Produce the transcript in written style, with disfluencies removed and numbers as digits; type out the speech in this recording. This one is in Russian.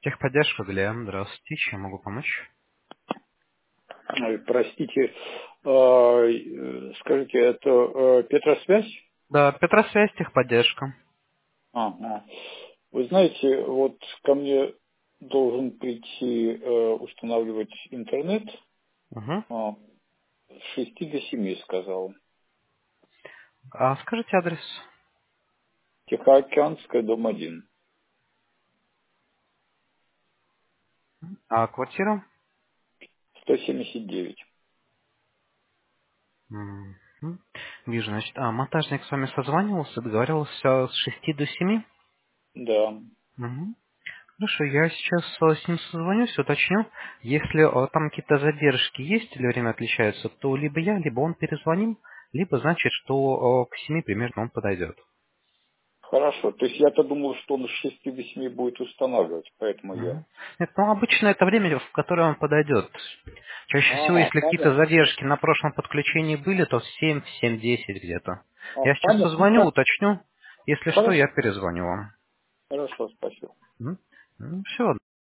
Техподдержка, Глеб. Здравствуйте. Чем могу помочь? Ой, простите, скажите, это Петросвязь? Да, Петросвязь, техподдержка. Ага. Вы знаете, вот ко мне должен прийти устанавливать интернет Угу. с 6 до 7, сказал. А скажите адрес. Тихоокеанская, дом 1. А квартира? 179. Мгм. Вижу, значит, монтажник с вами созванивался, договаривался с 6 до 7. Да. Мгм. Хорошо, я сейчас с ним созвонюсь, уточню. Если там какие-то задержки есть или время отличается, то либо я, либо он перезвоним, либо значит, что к 7 примерно он подойдет. Хорошо. То есть я-то думал, что он с 6 до 7 будет устанавливать, поэтому я... Мгм. Нет, ну обычно это время, в которое он подойдет. Чаще всего, если какие-то Понятно. задержки на прошлом подключении были, то в 7, в 7:10 где-то. Я сейчас Понятно. созвоню, уточню. Если что, Хорошо. я перезвоню вам. Хорошо, спасибо. Все,